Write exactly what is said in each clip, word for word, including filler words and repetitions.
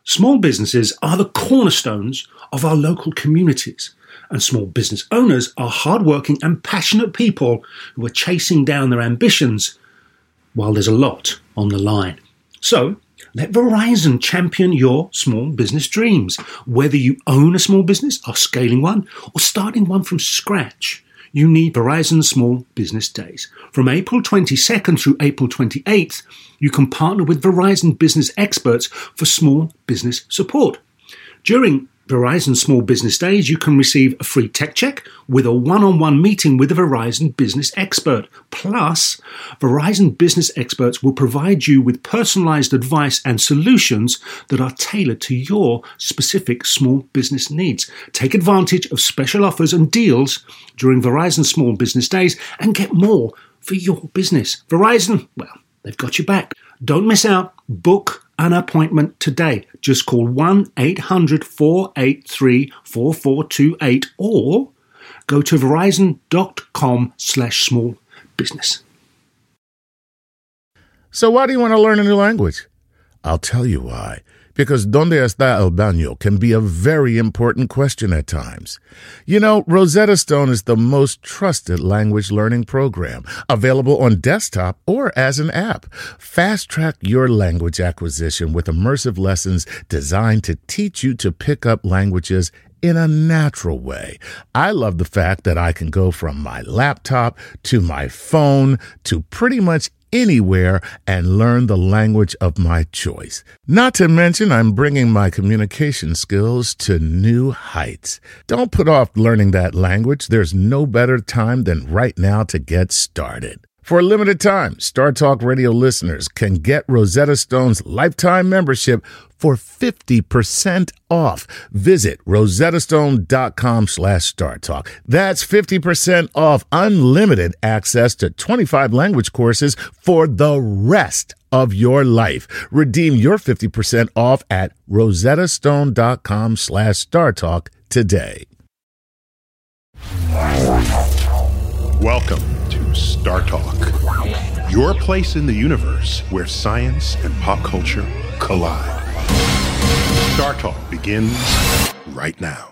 Small businesses are the cornerstones of our local communities, and small business owners are hardworking and passionate people who are chasing down their ambitions while there's a lot on the line. So, let Verizon champion your small business dreams. Whether you own a small business, are scaling one, or starting one from scratch, you need Verizon Small Business Days. From April twenty-second through April twenty-eighth, you can partner with Verizon business experts for small business support. During Verizon Small Business Days, you can receive a free tech check with a one-on-one meeting with a Verizon business expert. Plus, Verizon business experts will provide you with personalized advice and solutions that are tailored to your specific small business needs. Take advantage of special offers and deals during Verizon Small Business Days and get more for your business. Verizon, well, they've got your back. Don't miss out. Book an appointment today. Just call one eight hundred four eight three four four two eight or go to verizon.com slash small business. So why do you want to learn a new language? I'll tell you why. Because ¿Dónde está el baño? Can be a very important question at times. You know, Rosetta Stone is the most trusted language learning program, available on desktop or as an app. Fast-track your language acquisition with immersive lessons designed to teach you to pick up languages in a natural way. I love the fact that I can go from my laptop to my phone to pretty much anywhere and learn the language of my choice. Not to mention, I'm bringing my communication skills to new heights. Don't put off learning that language. There's no better time than right now to get started. For a limited time, Star Talk Radio listeners can get Rosetta Stone's lifetime membership for fifty percent off. Visit rosettastone.com slash StarTalk. That's fifty percent off unlimited access to twenty-five language courses for the rest of your life. Redeem your fifty percent off at rosettastone.com slash StarTalk today. Welcome to Star Talk, your place in the universe where science and pop culture collide. Star Talk begins right now.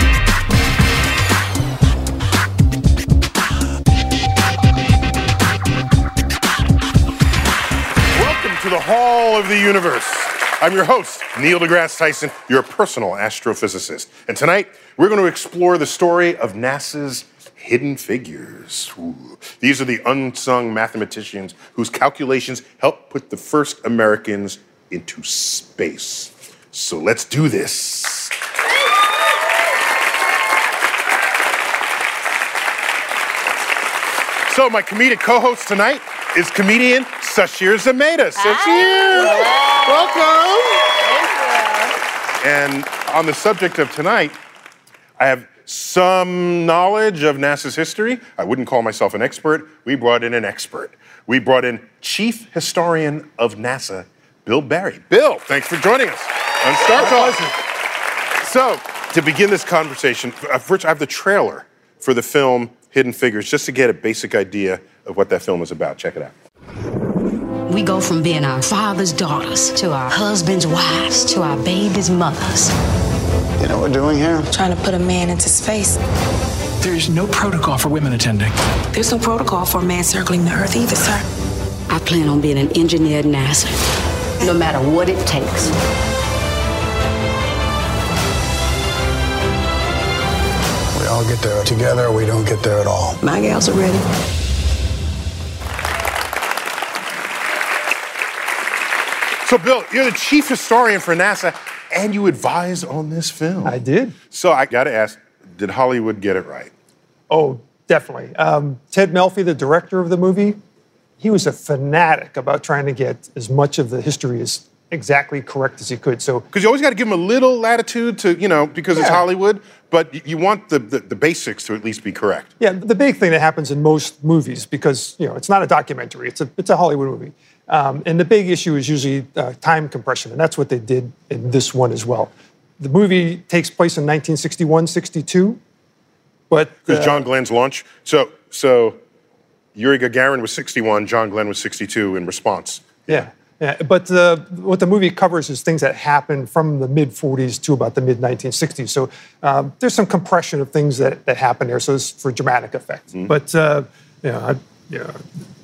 Welcome to the Hall of the Universe. I'm your host, Neil deGrasse Tyson, your personal astrophysicist. And tonight, we're going to explore the story of NASA's Hidden Figures. Ooh. These are the unsung mathematicians whose calculations helped put the first Americans into space. So let's do this. So my comedic co-host tonight is comedian Sasheer Zamata. Sasheer, welcome. And on the subject of tonight, I have some knowledge of NASA's history. I wouldn't call myself an expert. We brought in an expert. We brought in Chief Historian of NASA, Bill Barry. Bill, thanks for joining us on Star Talk. So, to begin this conversation, first I have the trailer for the film Hidden Figures, just to get a basic idea of what that film is about. Check it out. We go from being our father's daughters to our husband's wives to our baby's mothers. You know what we're doing here? Trying to put a man into space. There's no protocol for women attending. There's no protocol for a man circling the Earth either, sir. I plan on being an engineer at NASA, no matter what it takes. We all get there together, or we don't get there at all. My gals are ready. So, Bill, you're the chief historian for NASA, and you advise on this film. I did. So I got to ask, did Hollywood get it right? Oh, definitely. Um, Ted Melfi, the director of the movie, he was a fanatic about trying to get as much of the history as exactly correct as he could. So, because you always got to give them a little latitude to, you know, because yeah. it's Hollywood, but you want the, the, the basics to at least be correct. Yeah, the big thing that happens in most movies, because, you know, it's not a documentary, it's a, it's a Hollywood movie. Um, and the big issue is usually uh, time compression, and that's what they did in this one as well. The movie takes place in nineteen sixty-one, sixty-two, but... Because uh, John Glenn's launch. So, so Yuri Gagarin was sixty-one, John Glenn was sixty-two in response. Yeah. Yeah, but uh, what the movie covers is things that happened from the mid forties to about the mid nineteen sixties. So um, there's some compression of things that, that happened there, so it's for dramatic effect. Mm-hmm. But uh, you know, I, you know,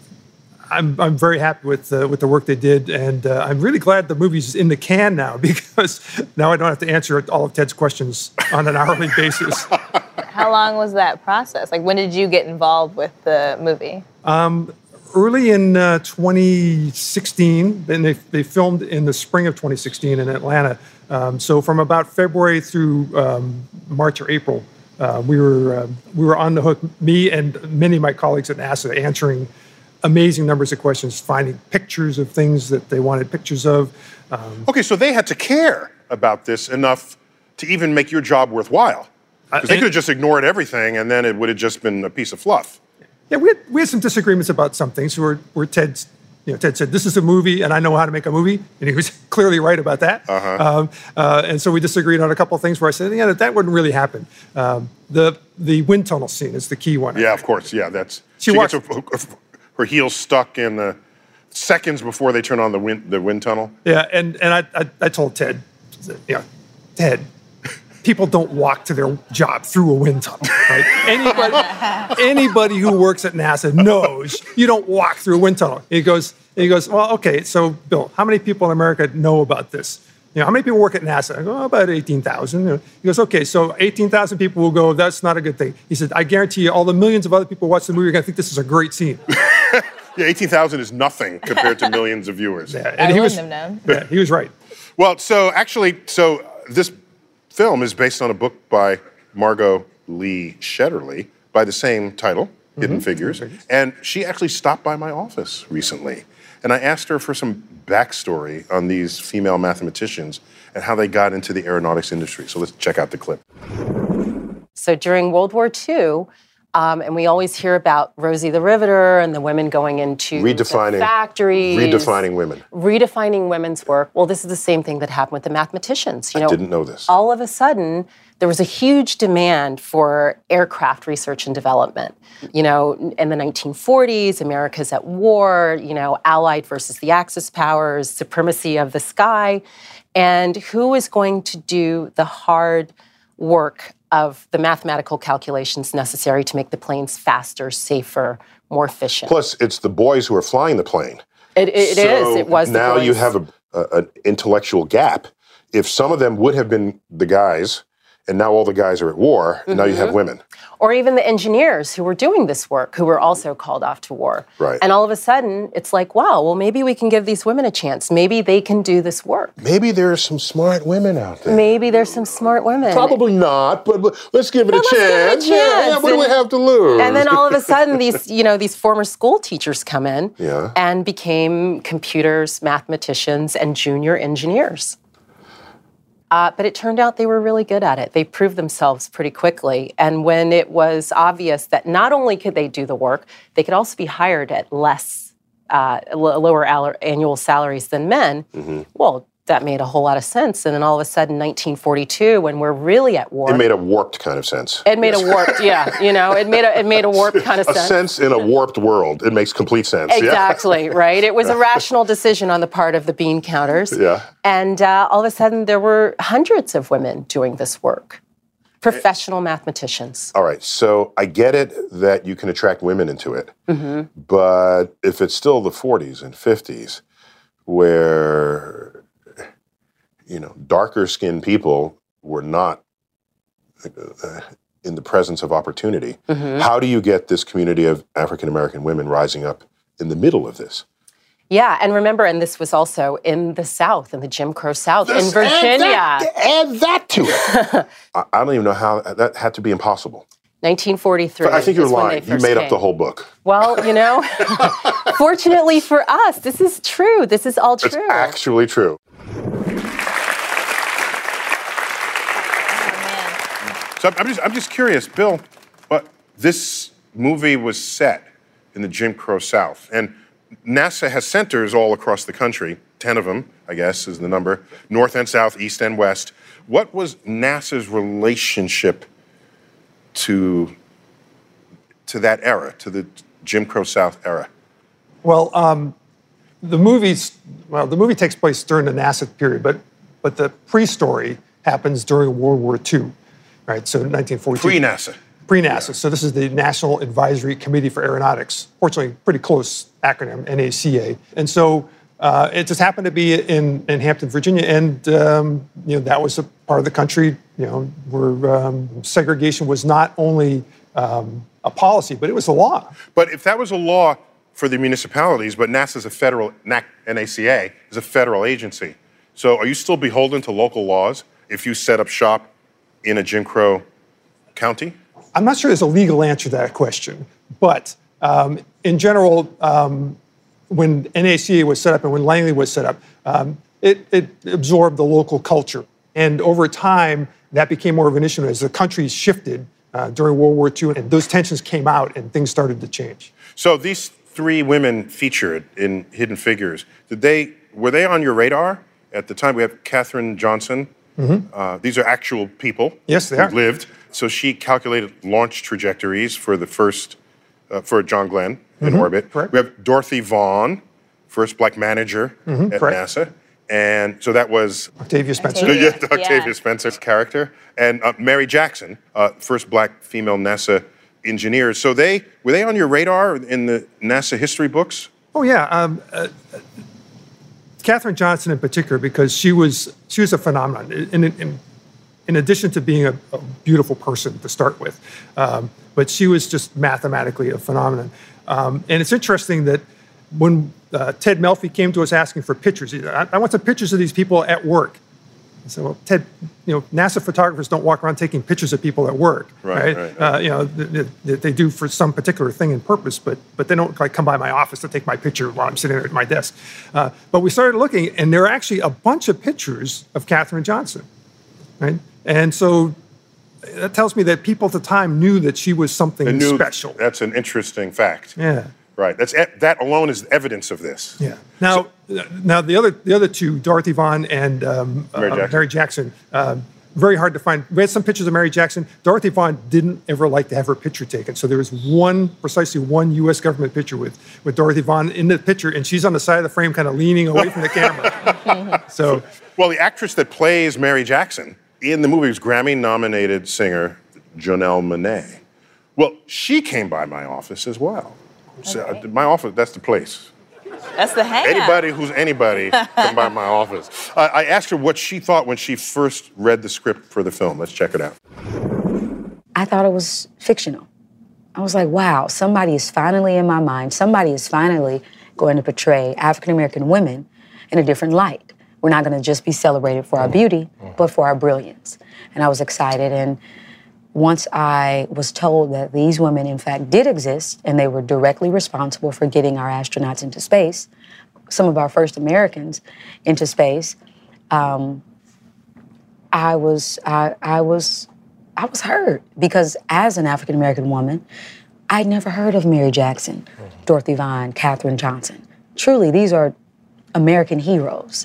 I'm I'm very happy with uh, with the work they did, and uh, I'm really glad the movie's in the can now, because now I don't have to answer all of Ted's questions on an hourly basis. How long was that process? Like, when did you get involved with the movie? Um, Early in uh, twenty sixteen, then they, they filmed in the spring of twenty sixteen in Atlanta. Um, so from about February through um, March or April, uh, we were uh, we were on the hook, me and many of my colleagues at NASA, answering amazing numbers of questions, finding pictures of things that they wanted pictures of. Um, okay, so they had to care about this enough to even make your job worthwhile. Because they could have just ignored everything, and then it would have just been a piece of fluff. Yeah, we had, we had some disagreements about some things where, where Ted's, you know, Ted said, this is a movie and I know how to make a movie. And he was clearly right about that. Uh-huh. Um, uh, and so we disagreed on a couple of things where I said, yeah, that, that wouldn't really happen. Um, the the wind tunnel scene is the key one. Yeah, of course. Yeah, that's, she, she walks, gets her, her heels stuck in the seconds before they turn on the wind, the wind tunnel. Yeah, and, and I, I, I told Ted, you know, Ted, people don't walk to their job through a wind tunnel, right? Anybody, anybody who works at NASA knows you don't walk through a wind tunnel. He goes, he goes, well, okay, so Bill, how many people in America know about this? You know, how many people work at NASA? I go, oh, about eighteen thousand. He goes, okay, so eighteen thousand people will go, that's not a good thing. He said, I guarantee you all the millions of other people who watch the movie are going to think this is a great scene. Yeah, eighteen thousand is nothing compared to millions of viewers. Yeah, and I he wouldn't was, have known. Yeah, he was right. Well, so actually, so this film is based on a book by Margot Lee Shetterly by the same title, mm-hmm. Hidden Figures. And she actually stopped by my office recently. And I asked her for some backstory on these female mathematicians and how they got into the aeronautics industry. So let's check out the clip. So during World War Two, um, and we always hear about Rosie the Riveter and the women going into redefining, the factories. Redefining women. Redefining women's work. Well, this is the same thing that happened with the mathematicians. You know, I didn't know this. All of a sudden, there was a huge demand for aircraft research and development. You know, in the nineteen forties, America's at war, you know, Allied versus the Axis powers, supremacy of the sky. And who is going to do the hard work of the mathematical calculations necessary to make the planes faster, safer, more efficient? Plus, it's the boys who are flying the plane. It, it so is. It was the now boys. you have a, a, an intellectual gap. If some of them would have been the guys, and now all the guys are at war, mm-hmm. now you have women. Or even the engineers who were doing this work, who were also called off to war. Right. And all of a sudden, it's like, wow, well, maybe we can give these women a chance. Maybe they can do this work. Maybe there are some smart women out there. Maybe there's some smart women. Probably not, but let's give it, but a, let's chance. give it a chance. Yeah, yeah, what and, do we have to lose? And then all of a sudden, these, you know, these former school teachers come in yeah. and became computers, mathematicians, and junior engineers. Uh, but it turned out they were really good at it. They proved themselves pretty quickly. And when it was obvious that not only could they do the work, they could also be hired at less, uh, lower annual salaries than men, mm-hmm. well, that made a whole lot of sense. And then all of a sudden, nineteen forty-two, when we're really at war. It made a warped kind of sense. It made yes. a warped, yeah. You know, it made a, it made a warped kind of a sense. A sense in a warped world. It makes complete sense. Exactly, yeah. right? It was a rational decision on the part of the bean counters. Yeah. And uh, all of a sudden, there were hundreds of women doing this work. Professional mathematicians. All right, so I get it that you can attract women into it. Mm-hmm. But if it's still the forties and fifties, where you know, darker-skinned people were not uh, in the presence of opportunity. Mm-hmm. How do you get this community of African-American women rising up in the middle of this? Yeah, and remember, and this was also in the South, in the Jim Crow South, This, in Virginia. Add that, add that to it. I, I don't even know how that had to be impossible. nineteen forty-three. But I think you're lying. You made came. up the whole book. Well, you know, fortunately for us, this is true. This is all true. It's actually true. So I'm just, I'm just curious, Bill, but this movie was set in the Jim Crow South, and NASA has centers all across the country, ten of them, I guess, is the number, north and south, east and west. What was NASA's relationship to, to that era, to the Jim Crow South era? Well, um, the movies, well, the movie takes place during the NASA period, but but the pre-story happens during World War Two, right? So nineteen forty-two. Pre-NASA. Pre-NASA. Yeah. So this is the National Advisory Committee for Aeronautics. Fortunately, pretty close acronym, N A C A. And so uh, it just happened to be in, in Hampton, Virginia, and um, you know that was a part of the country, you know, where um, segregation was not only um, a policy, but it was a law. But if that was a law for the municipalities, but NASA is a federal, N A C A is a federal agency. So are you still beholden to local laws if you set up shop in a Jim Crow county? I'm not sure there's a legal answer to that question, but um, in general, um, when N A C A was set up and when Langley was set up, um, it, it absorbed the local culture. And over time, that became more of an issue as the country shifted uh, during World War Two, and those tensions came out and things started to change. So these three women featured in Hidden Figures, did they were they on your radar at the time? We have Katherine Johnson. Mm-hmm. Uh, these are actual people. Yes, they who are. lived. So she calculated launch trajectories for the first, uh, for John Glenn in mm-hmm. orbit. Correct. We have Dorothy Vaughan, first black manager mm-hmm. at Correct. NASA. And so that was Octavia Spencer. Octavia, yeah, Octavia yeah. Spencer's character. And uh, Mary Jackson, uh, first black female NASA engineer. So they, were they on your radar in the NASA history books? Oh, yeah. Um, uh, Katherine Johnson in particular, because she was she was a phenomenon. In, in, in addition to being a, a beautiful person to start with, um, but she was just mathematically a phenomenon. Um, and it's interesting that when uh, Ted Melfi came to us asking for pictures, I, I want some pictures of these people at work. I said, well, Ted, you know, NASA photographers don't walk around taking pictures of people at work, right? right? right, right. Uh, you know, they, they, they do for some particular thing and purpose, but but they don't like come by my office to take my picture while I'm sitting there at my desk. Uh, but we started looking, and there are actually a bunch of pictures of Katherine Johnson, right? And so that tells me that people at the time knew that she was something knew, special. That's an interesting fact. Yeah. Right. That's that alone is evidence of this. Yeah. Now, so, now the other the other two, Dorothy Vaughan and um, Mary Jackson, uh, Mary Jackson um, very hard to find. We had some pictures of Mary Jackson. Dorothy Vaughan didn't ever like to have her picture taken, so there was one, precisely one U S government picture with with Dorothy Vaughan in the picture, and she's on the side of the frame, kind of leaning away from the camera. So, well, the actress that plays Mary Jackson in the movie was Grammy-nominated singer Janelle Monáe. Well, she came by my office as well. So okay. My office, that's the place. That's the hangout. Anybody who's anybody come by my office. Uh, I asked her what she thought when she first read the script for the film. Let's check it out. I thought it was fictional. I was like, wow, somebody is finally in my mind. Somebody is finally going to portray African-American women in a different light. We're not going to just be celebrated for our beauty, but for our brilliance. And I was excited. And once I was told that these women, in fact, did exist and they were directly responsible for getting our astronauts into space, some of our first Americans into space, um, I was, I, I was, I was hurt because as an African American woman, I'd never heard of Mary Jackson, Dorothy Vaughan, Katherine Johnson. Truly, these are American heroes.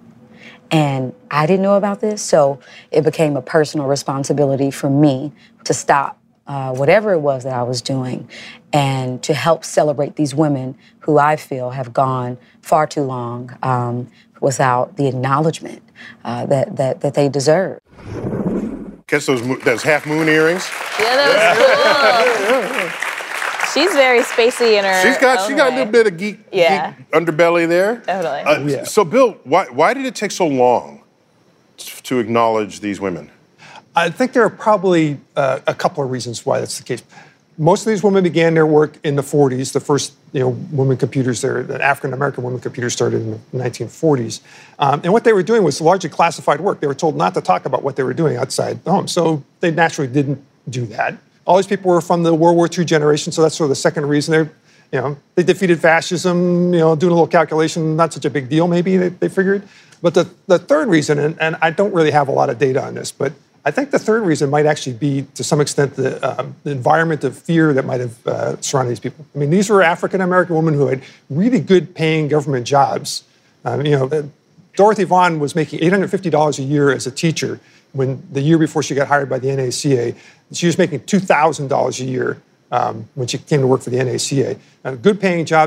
And I didn't know about this, so it became a personal responsibility for me to stop uh, whatever it was that I was doing and to help celebrate these women who I feel have gone far too long um, without the acknowledgement uh, that, that that they deserve. Guess those those half moon earrings. Yeah, that was cool. She's very spacey in her. She's got she got way. a little bit of geek, yeah. geek underbelly there. Totally. Uh, yeah. So, Bill, why why did it take so long to acknowledge these women? I think there are probably uh, a couple of reasons why that's the case. Most of these women began their work in the forties. The first, you know, women computers there, the African-American women computers started in the nineteen forties. Um, and what they were doing was largely classified work. They were told not to talk about what they were doing outside the home. So they naturally didn't do that. All these people were from the World War Two generation, so that's sort of the second reason. They're, you know, they defeated fascism, you know, doing a little calculation, not such a big deal maybe, they, they figured. But the, the third reason, and, and I don't really have a lot of data on this, but I think the third reason might actually be, to some extent, the, um, the environment of fear that might have uh, surrounded these people. I mean, these were African-American women who had really good paying government jobs. Um, you know, Dorothy Vaughan was making eight hundred fifty dollars a year as a teacher when the year before she got hired by the N A C A. She was making two thousand dollars a year um, when she came to work for the N A C A. Uh, good paying jobs.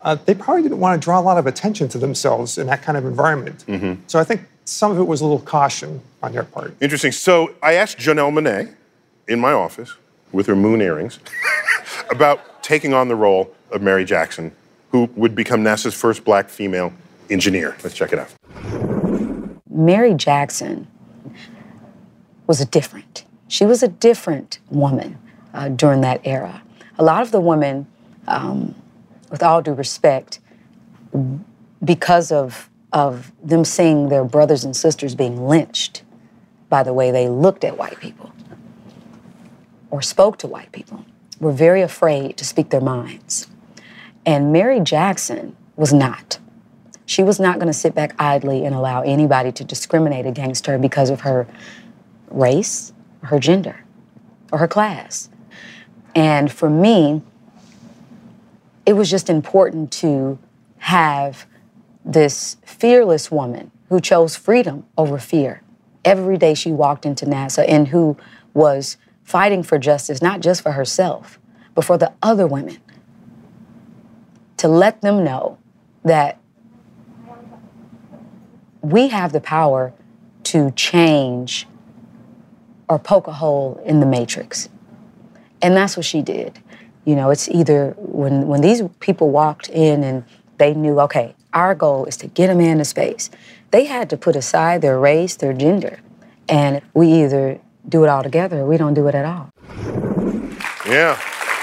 uh, they probably didn't want to draw a lot of attention to themselves in that kind of environment. Mm-hmm. So I think some of it was a little caution on their part. Interesting. So I asked Janelle Monáe in my office with her moon earrings about taking on the role of Mary Jackson, who would become NASA's first black female engineer. Let's check it out. Mary Jackson was a different. She was a different woman uh, during that era. A lot of the women, um, with all due respect, because of, of them seeing their brothers and sisters being lynched by the way they looked at white people or spoke to white people, were very afraid to speak their minds. And Mary Jackson was not. She was not going to sit back idly and allow anybody to discriminate against her because of her race, or her gender, or her class. And for me, it was just important to have this fearless woman who chose freedom over fear every day she walked into NASA, and who was fighting for justice, not just for herself, but for the other women, to let them know that we have the power to change or poke a hole in the matrix. And that's what she did. You know, it's either when, when these people walked in and they knew, okay, our goal is to get a man to space, they had to put aside their race, their gender, and we either do it all together or we don't do it at all. Yeah.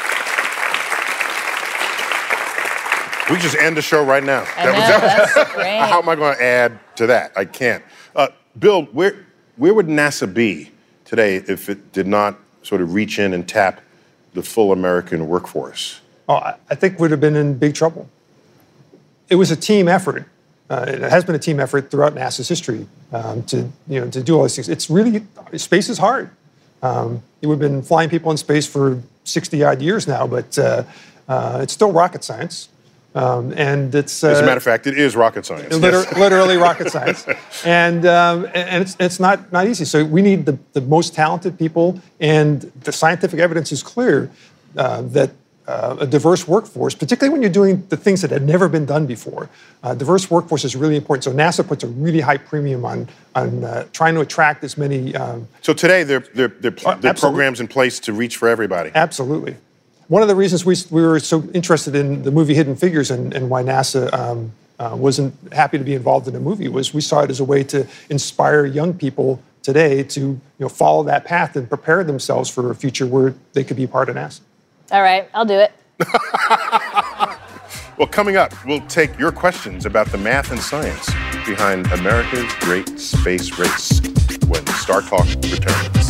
We just end the show right now. I know, that was, that's great. How am I going to add to that? I can't. Uh, Bill, where where would NASA be today if it did not sort of reach in and tap the full American workforce? Oh, I I think we'd have been in big trouble. It was a team effort. Uh, it has been a team effort throughout NASA's history um, to you know to do all these things. It's really space is hard. Um, we've been flying people in space for sixty odd years now, but uh, uh, it's still rocket science. Um, and it's uh, as a matter of fact, it is rocket science. Liter- yes. Literally rocket science, and um, and it's it's not not easy. So we need the, the most talented people, and the scientific evidence is clear uh, that uh, a diverse workforce, particularly when you're doing the things that had never been done before, uh, diverse workforce is really important. So NASA puts a really high premium on on uh, trying to attract as many. Um, so today, there there there uh, are programs in place to reach for everybody. Absolutely. One of the reasons we, we were so interested in the movie Hidden Figures and, and why NASA um, uh, wasn't happy to be involved in a movie was we saw it as a way to inspire young people today to you know follow that path and prepare themselves for a future where they could be part of NASA. All right, I'll do it. Well, coming up, we'll take your questions about the math and science behind America's great space race when Star Talk returns.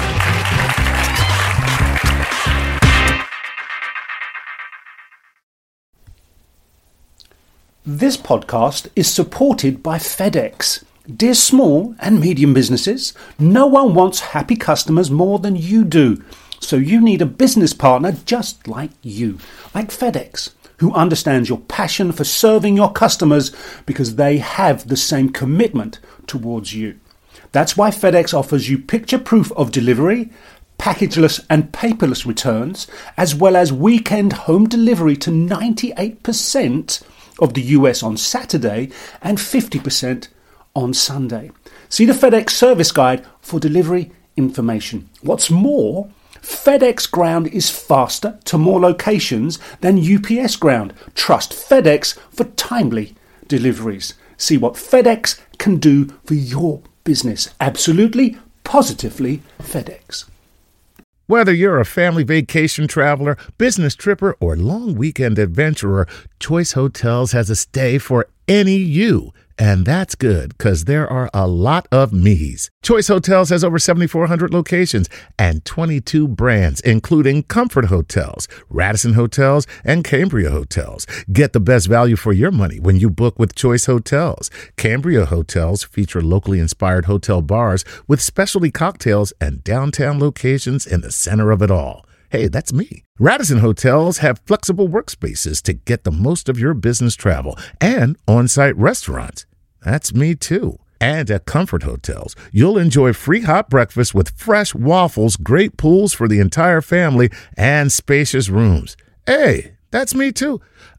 This podcast is supported by FedEx. Dear small and medium businesses, no one wants happy customers more than you do. So you need a business partner just like you, like FedEx, who understands your passion for serving your customers because they have the same commitment towards you. That's why FedEx offers you picture proof of delivery, packageless and paperless returns, as well as weekend home delivery to ninety-eight percent of the U S on Saturday and fifty percent on Sunday. See the FedEx service guide for delivery information. What's more, FedEx Ground is faster to more locations than U P S Ground. Trust FedEx for timely deliveries. See what FedEx can do for your business. Absolutely, positively FedEx. Whether you're a family vacation traveler, business tripper, or long weekend adventurer, Choice Hotels has a stay for any you. And that's good, because there are a lot of me's. Choice Hotels has over seventy-four hundred locations and twenty-two brands, including Comfort Hotels, Radisson Hotels, and Cambria Hotels. Get the best value for your money when you book with Choice Hotels. Cambria Hotels feature locally inspired hotel bars with specialty cocktails and downtown locations in the center of it all. Hey, that's me. Radisson Hotels have flexible workspaces to get the most of your business travel and on-site restaurants. That's me too. And at Comfort Hotels, you'll enjoy free hot breakfast with fresh waffles, great pools for the entire family, and spacious rooms. Hey, that's me too.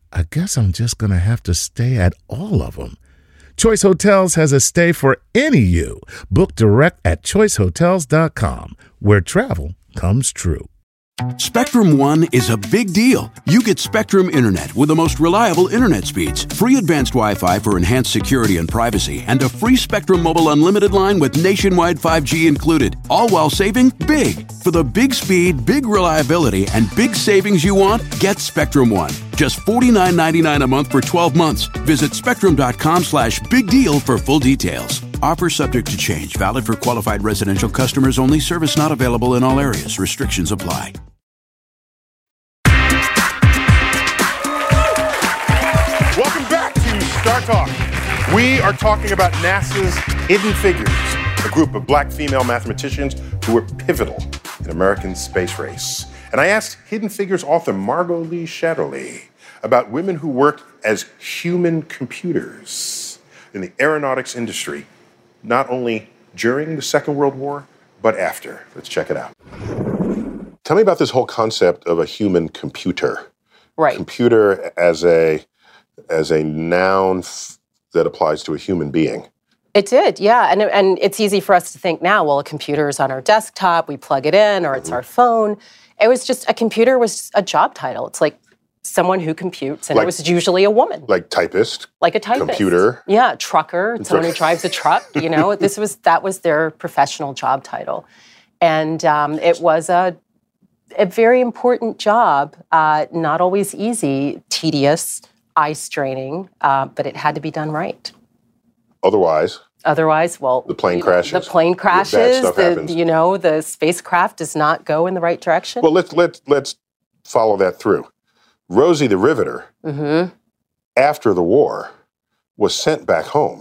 I guess I'm just going to have to stay at all of them. Choice Hotels has a stay for any you. Book direct at choice hotels dot com, where travel comes true. Spectrum One is a big deal. You get Spectrum Internet with the most reliable internet speeds, free advanced Wi-Fi for enhanced security and privacy, and a free Spectrum Mobile Unlimited line with nationwide five G included, all while saving big. For the big speed, big reliability, and big savings you want, get Spectrum One. Just forty-nine ninety-nine a month for twelve months. Visit spectrum.com slash big deal for full details. Offer subject to change. Valid for qualified residential customers only. Service not available in all areas. Restrictions apply. Welcome back to Star Talk. We are talking about NASA's Hidden Figures, a group of black female mathematicians who were pivotal in American space race. And I asked Hidden Figures author Margot Lee Shetterly about women who worked as human computers in the aeronautics industry, not only during the Second World War, but after. Let's check it out. Tell me about this whole concept of a human computer. Right. Computer as a as a noun f- that applies to a human being. It did, yeah. And, and it's easy for us to think now, well, a computer is on our desktop, we plug it in, or it's mm-hmm. our phone. It was just, a computer was a job title. It's like someone who computes, and like, it was usually a woman. Like typist. Like a typist. Computer. Yeah, trucker, someone who drives a truck, you know. This was, that was their professional job title. And um, it was a, a very important job, uh, not always easy, tedious, eye-straining, uh, but it had to be done right. Otherwise? Otherwise, well... The plane crashes. The plane crashes. Bad stuff the, happens. You know, the spacecraft does not go in the right direction. Well, let's, let's, let's follow that through. Rosie the Riveter, mm-hmm. after the war, was sent back home.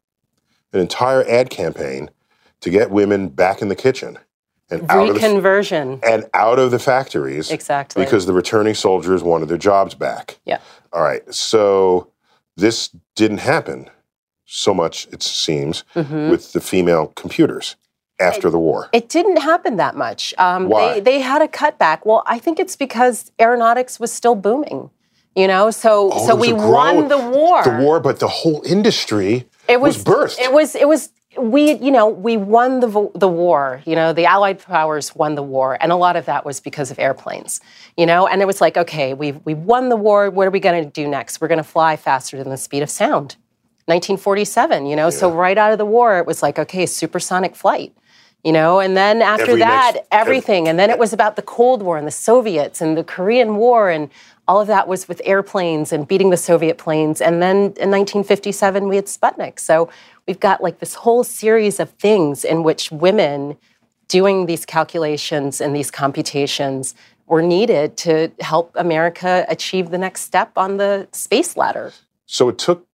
An entire ad campaign to get women back in the kitchen. And out Reconversion. Of the, and out of the factories. Exactly. Because the returning soldiers wanted their jobs back. Yeah. All right. So this didn't happen so much, it seems, mm-hmm. with the female computers after it, the war. It didn't happen that much. Um, Why? They, they had a cutback. Well, I think it's because aeronautics was still booming. You know, so oh, so we won the war. The war, but the whole industry it was, was birthed. It was, it was, we, you know, we won the the war. You know, the Allied powers won the war, and a lot of that was because of airplanes. You know, and it was like, okay, we we won the war. What are we going to do next? We're going to fly faster than the speed of sound. nineteen forty-seven. You know, yeah. So right out of the war, it was like, okay, supersonic flight. You know, and then after Every that, next, everything. every, and then it was about the Cold War and the Soviets and the Korean War, and all of that was with airplanes and beating the Soviet planes. And then in nineteen fifty-seven, we had Sputnik. So we've got like this whole series of things in which women doing these calculations and these computations were needed to help America achieve the next step on the space ladder. So it took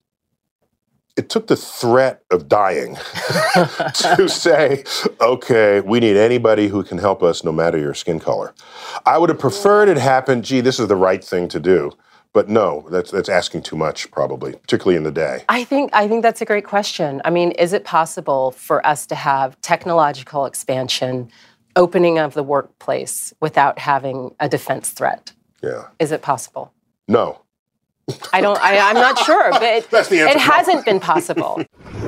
It took the threat of dying to say, okay, we need anybody who can help us no matter your skin color. I would have preferred it happen, gee, this is the right thing to do. But no, that's that's asking too much, probably, particularly in the day. I think I think that's a great question. I mean, is it possible for us to have technological expansion, opening of the workplace without having a defense threat? Yeah. Is it possible? No. I don't. I, I'm not sure, but it, That's the answer. It hasn't been possible.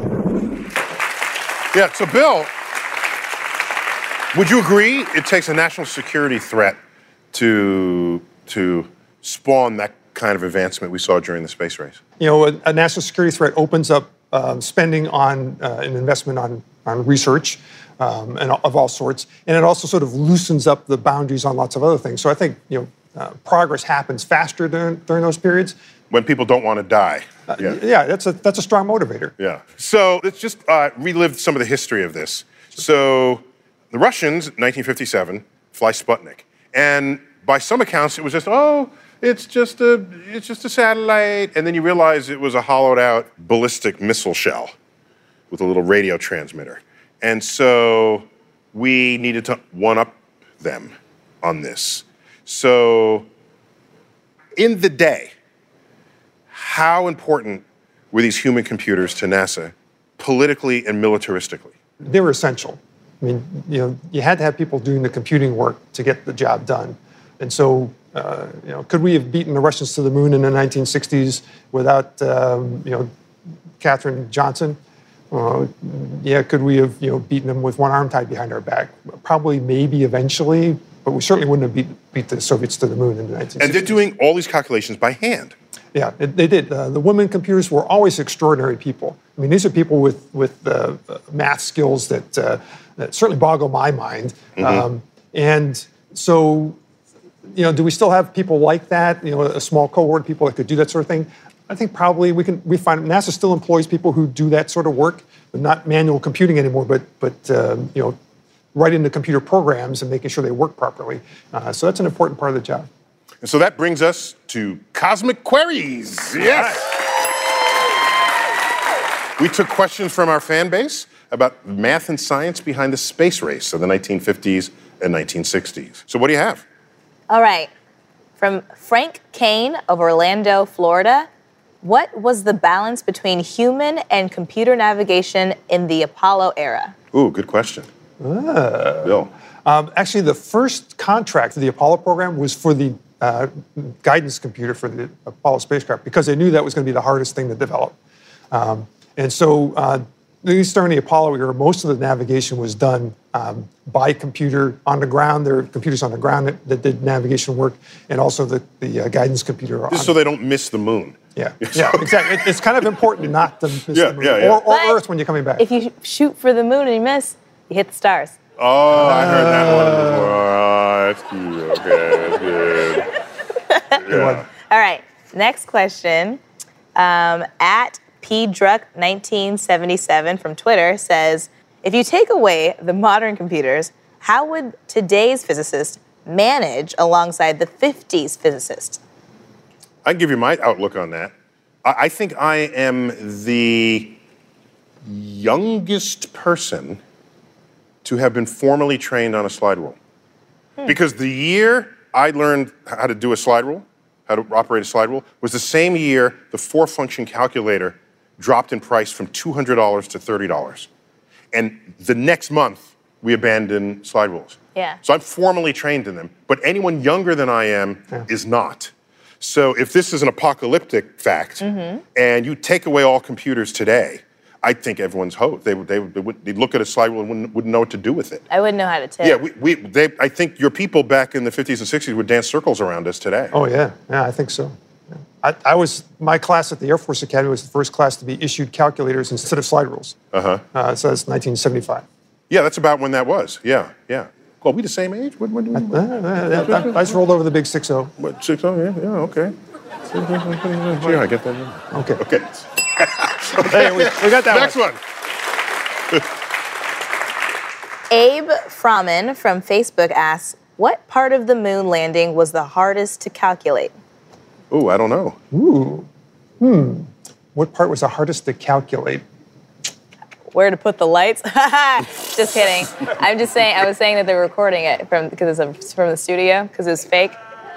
Yeah. So, Bill, would you agree it takes a national security threat to to spawn that kind of advancement we saw during the space race? You know, a, a national security threat opens up um, spending on uh, an investment on on research um, and of all sorts, and it also sort of loosens up the boundaries on lots of other things. So, I think you know. Uh, progress happens faster during, during those periods. When people don't want to die. Uh, yeah. yeah, that's a that's a strong motivator. Yeah. So let's just uh, relive some of the history of this. So the Russians, nineteen fifty-seven, fly Sputnik, and by some accounts, it was just oh, it's just a it's just a satellite, and then you realize it was a hollowed-out ballistic missile shell with a little radio transmitter, and so we needed to one-up them on this. So, in the day, how important were these human computers to NASA, politically and militaristically? They were essential. I mean, you know, you had to have people doing the computing work to get the job done. And so, uh, you know, could we have beaten the Russians to the moon in the nineteen sixties without, um, you know, Katherine Johnson? Uh, yeah, could we have, you know, beaten them with one arm tied behind our back? Probably, maybe, eventually, but we certainly wouldn't have beat, beat the Soviets to the moon in the nineteen sixties. And they're doing all these calculations by hand. Yeah, it, they did. Uh, the women computers were always extraordinary people. I mean, these are people with with uh, math skills that, uh, that certainly boggle my mind. Mm-hmm. Um, and so, you know, do we still have people like that? You know, a small cohort of people that could do that sort of thing? I think probably we can. We find NASA still employs people who do that sort of work, but not manual computing anymore. But but um, you know, writing the computer programs and making sure they work properly. Uh, so that's an important part of the job. And so that brings us to Cosmic Queries. Yes. We took questions from our fan base about math and science behind the space race of the nineteen fifties and nineteen sixties. So what do you have? All right. From Frank Kane of Orlando, Florida. What was the balance between human and computer navigation in the Apollo era? Ooh, good question. Ah. Bill. Um, actually, the first contract for the Apollo program was for the uh, guidance computer for the Apollo spacecraft because they knew that was going to be the hardest thing to develop. Um, and so, uh, at least during the Apollo era, most of the navigation was done um, by computer on the ground. There were computers on the ground that, that did navigation work, and also the, the uh, guidance computer. Just so they don't miss the moon. Yeah, yeah, exactly. It, it's kind of important not to miss yeah, the moon yeah, yeah. or, or But Earth when you're coming back. If you shoot for the moon and you miss, you hit the stars. Oh, I heard that one before. Oh, that's cute. Okay, that's good. Yeah. All right, next question. Um, at P Druck nineteen seventy-seven from Twitter says, if you take away the modern computers, how would today's physicists manage alongside the fifties physicists? I can give you my outlook on that. I, I think I am the youngest person to have been formally trained on a slide rule. Hmm. Because the year I learned how to do a slide rule, how to operate a slide rule, was the same year the four-function calculator dropped in price from two hundred dollars to thirty dollars. And the next month, we abandoned slide rules. Yeah. So I'm formally trained in them, but anyone younger than I am yeah. is not. So if this is an apocalyptic fact, mm-hmm. and you take away all computers today, I think everyone's hosed. They would, they would, they would they'd look at a slide rule and wouldn't, wouldn't know what to do with it. I wouldn't know how to tip. Yeah, we, we, they, I think your people back in the fifties and sixties would dance circles around us today. Oh, yeah. Yeah, I think so. Yeah. I, I was, my class at the Air Force Academy was the first class to be issued calculators instead of slide rules. Uh-huh. Uh, so that's nineteen seventy-five. Yeah, that's about when that was. Yeah, yeah. Well, we the same age? What, what, what, uh, uh, I, I just rolled over the big six oh. What, six oh? Yeah, yeah, okay. Yeah, I get that. Okay. Okay. Hey, we, we got that Next one. one. Abe Froman from Facebook asks, what part of the moon landing was the hardest to calculate? Ooh, I don't know. Ooh. Hmm. What part was the hardest to calculate? Where to put the lights? Just kidding. I'm just saying, I was saying that they were recording it from because it's from the studio, because it was fake.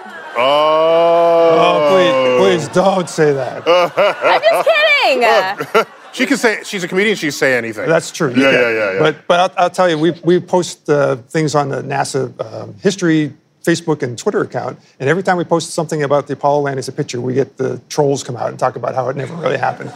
Oh. Oh, please, please don't say that. I'm just kidding. She can say, she's a comedian, she can say anything. That's true. Yeah, yeah, yeah. yeah. But but I'll, I'll tell you, we, we post uh, things on the NASA um, history Facebook and Twitter account, and every time we post something about the Apollo landing as a picture, we get the trolls come out and talk about how it never really happened.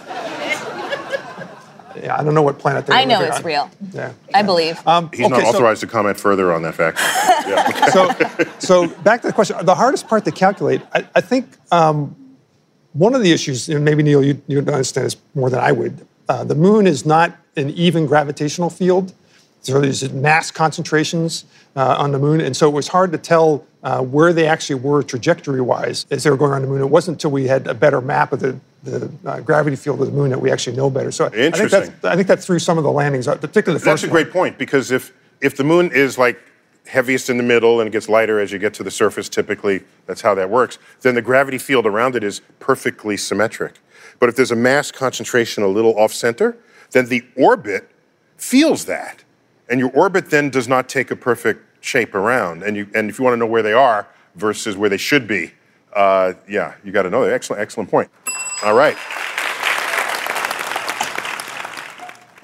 Yeah, I don't know what planet they're I know it's on. real. Yeah. I believe. Um, He's okay, not authorized so, to comment further on that fact. Yeah. so, so back to the question. The hardest part to calculate, I, I think um, one of the issues, and maybe Neil, you, you understand this more than I would, uh, the moon is not an even gravitational field. So there's mass concentrations uh, on the moon, and so it was hard to tell uh, where they actually were trajectory-wise as they were going around the moon. It wasn't until we had a better map of the, the uh, gravity field of the moon that we actually know better. So I think, that's, I think that threw some of the landings out, particularly the first That's a one. great point, because if, if the moon is like heaviest in the middle and it gets lighter as you get to the surface, typically that's how that works, then the gravity field around it is perfectly symmetric. But if there's a mass concentration a little off-center, then the orbit feels that. And your orbit then does not take a perfect shape around. And you and if you want to know where they are versus where they should be, uh, yeah, you got to know that. Excellent, excellent point. All right.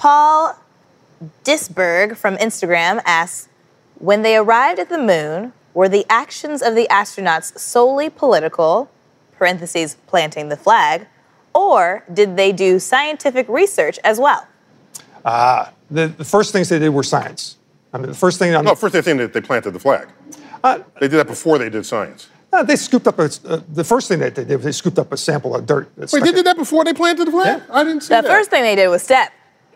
Paul Disberg from Instagram asks, when they arrived at the moon, were the actions of the astronauts solely political, parentheses, planting the flag, or did they do scientific research as well? Uh, the, the first things they did were science. I mean, the first thing... On no, first thing that they planted the flag. Uh, they did that before they did science. Uh, they scooped up a, uh, the first thing that they did was they scooped up a sample of dirt. Wait, they did that before they planted the flag? Yeah. I didn't see the that. The first thing they did was step.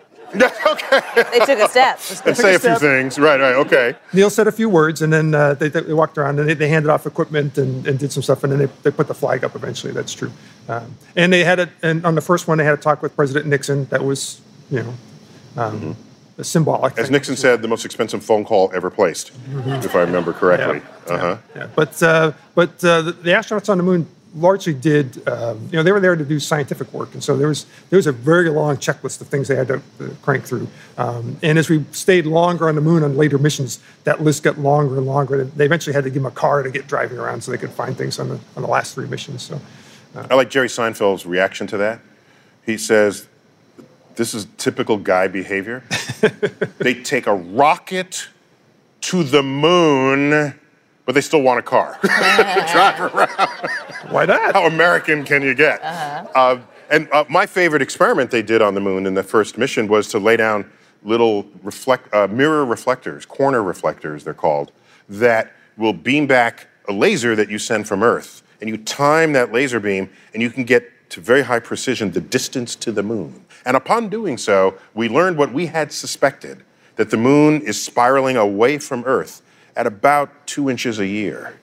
okay. They took a step. And say a, a few things. Right, right, okay. Neil said a few words, and then uh, they, they walked around, and they, they handed off equipment and, and did some stuff, and then they, they put the flag up eventually. That's true. Um, and they had a, and on the first one, they had a talk with President Nixon that was, you know, um, mm-hmm. symbolic. As thing. Nixon said, the most expensive phone call ever placed, mm-hmm. if I remember correctly. Yeah. Uh-huh. Yeah. Yeah. But, uh, but uh, the, the astronauts on the moon largely did, um, you know, they were there to do scientific work. And so there was there was a very long checklist of things they had to uh, crank through. Um, and as we stayed longer on the moon on later missions, that list got longer and longer. They eventually had to give them a car to get driving around so they could find things on the on the last three missions. So uh, I like Jerry Seinfeld's reaction to that. He says, this is typical guy behavior. They take a rocket to the moon, but they still want a car to drive around. Why not? How American can you get? Uh-huh. Uh, and uh, my favorite experiment they did on the moon in the first mission was to lay down little reflect, uh, mirror reflectors, corner reflectors they're called, that will beam back a laser that you send from Earth. And you time that laser beam, and you can get to very high precision the distance to the moon. And upon doing so, we learned what we had suspected, that the moon is spiraling away from Earth at about two inches a year.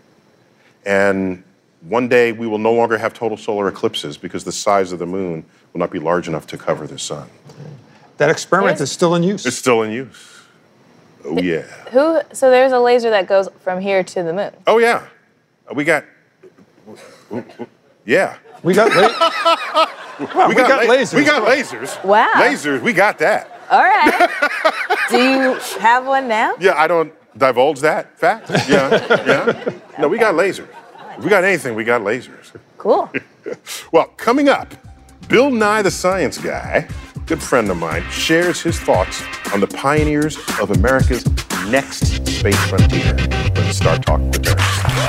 And one day we will no longer have total solar eclipses because the size of the moon will not be large enough to cover the sun. That experiment is still in use. It's still in use. Oh, yeah. Who? So there's a laser that goes from here to the moon. Oh, yeah. We got, yeah. We got, la- well, we, we got, got la- lasers. We got lasers. Wow. Lasers, we got that. All right. Do you have one now? Yeah, I don't divulge that fact. Yeah, yeah. No, we got lasers. If we got anything, we got lasers. Cool. Well, coming up, Bill Nye the Science Guy, good friend of mine, shares his thoughts on the pioneers of America's next space frontier. When Star Talk returns.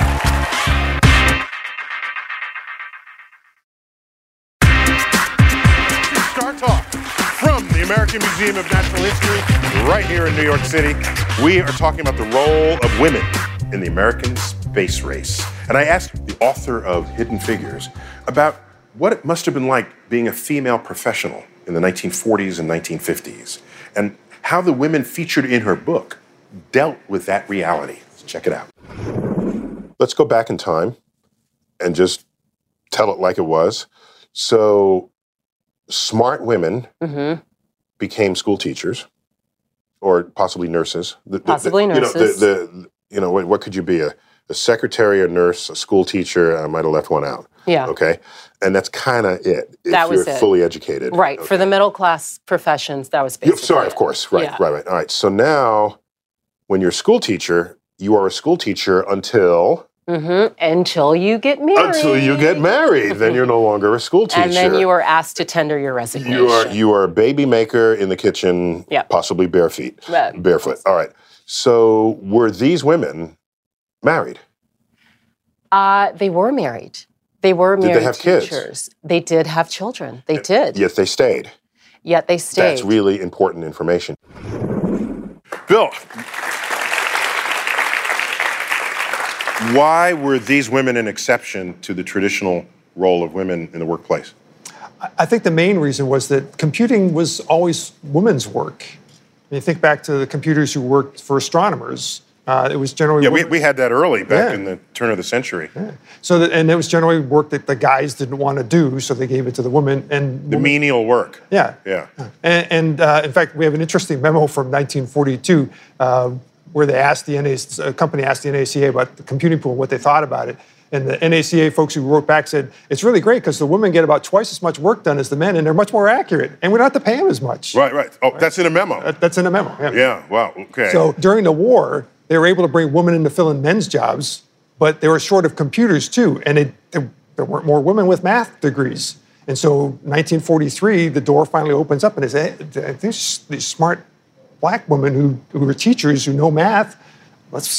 Star Talk from the American Museum of Natural History, right here in New York City. We are talking about the role of women in the American space race. And I asked the author of Hidden Figures about what it must have been like being a female professional in the nineteen forties and nineteen fifties, and how the women featured in her book dealt with that reality. Let's check it out. Let's go back in time and just tell it like it was. So smart women mm-hmm. became school teachers or possibly nurses. The, possibly the, nurses. You know, the, the, you know what, what could you be? A, a secretary, a nurse, a school teacher. I might have left one out. Yeah. Okay. And that's kind of it. If that was you're it. fully educated. Right. Okay. For the middle class professions, that was basically. Yeah, sorry, it. of course. Right, yeah. right, right. All right. So now, when you're a school teacher, you are a school teacher until. Mm-hmm. Until you get married. Until you get married. Then you're no longer a school teacher. And then you are asked to tender your resignation. You are you are a baby maker in the kitchen, yep. possibly bare feet. Right. Barefoot. All right. So were these women married? Uh, they were married. They were married Did they have teachers. kids? They did have children. They did. Yet they stayed. Yet they stayed. That's really important information. Bill, why were these women an exception to the traditional role of women in the workplace? I think the main reason was that computing was always women's work. When you think back to the computers who worked for astronomers, uh, it was generally... Yeah, we, we had that early, back yeah. in the turn of the century. Yeah. So that, and it was generally work that the guys didn't want to do, so they gave it to the women. And the women, menial work. Yeah. Yeah. And, and uh, in fact, we have an interesting memo from nineteen forty-two uh, where they asked the N A C A, a company asked the N A C A about the computing pool, what they thought about it. And the N A C A folks who wrote back said, it's really great because the women get about twice as much work done as the men, and they're much more accurate, and we don't have to pay them as much. Right, right. Oh, right. That's in a memo. That, that's in a memo, yeah. Yeah, wow, okay. So during the war, they were able to bring women in to fill in men's jobs, but they were short of computers too, and it, there, there weren't more women with math degrees. And so nineteen forty-three, the door finally opens up, and they say, hey, there's these smart black women who, who are teachers who know math. Let's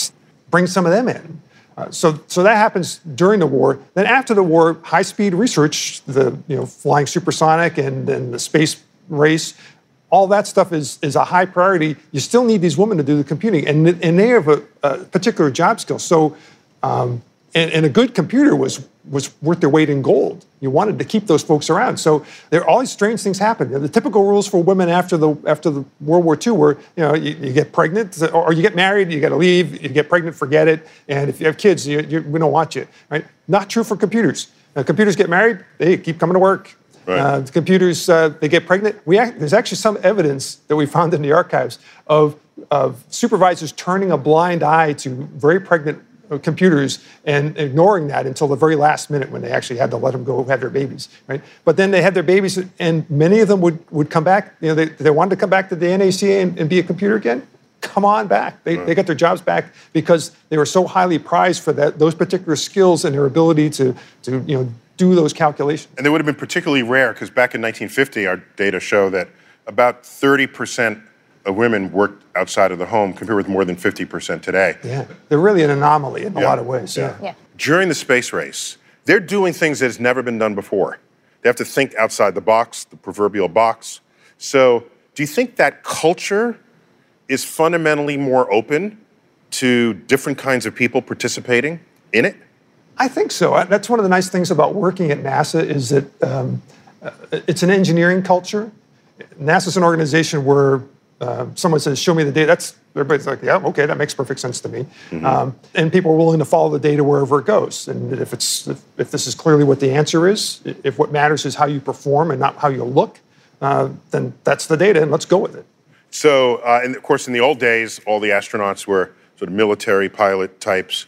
bring some of them in. Uh, so, so that happens during the war. Then after the war, high-speed research, the you know flying supersonic and, and the space race, all that stuff is, is a high priority. You still need these women to do the computing, and, and they have a, a particular job skill. So, um, and, and a good computer was was worth their weight in gold. You wanted to keep those folks around. So there all these strange things happen. You know, the typical rules for women after the after the World War Two were, you know, you, you get pregnant or you get married, you got to leave. You get pregnant, forget it. And if you have kids, you, you, we don't want you. Right? Not true for computers. Now, computers get married, they keep coming to work. Right. Uh, the computers, uh, they get pregnant. We act, there's actually some evidence that we found in the archives of of supervisors turning a blind eye to very pregnant computers and ignoring that until the very last minute when they actually had to let them go have their babies, right? But then they had their babies, and many of them would, would come back. You know, they, they wanted to come back to the N A C A and, and be a computer again. Come on back. They, right. they got their jobs back because they were so highly prized for that those particular skills and their ability to, to you know, do those calculations. And they would have been particularly rare because back in nineteen fifty, our data show that about thirty percent of women worked outside of the home compared with more than fifty percent today. Yeah, they're really an anomaly in a yeah. lot of ways. Yeah. yeah. During the space race, they're doing things that has never been done before. They have to think outside the box, the proverbial box. So do you think that culture is fundamentally more open to different kinds of people participating in it? I think so. That's one of the nice things about working at NASA is that um, it's an engineering culture. NASA's an organization where Uh, someone says, show me the data. That's everybody's like, yeah, okay, that makes perfect sense to me. Mm-hmm. Um, and people are willing to follow the data wherever it goes. And if it's if, if this is clearly what the answer is, if what matters is how you perform and not how you look, uh, then that's the data, and let's go with it. So, uh, and of course, in the old days, all the astronauts were sort of military pilot types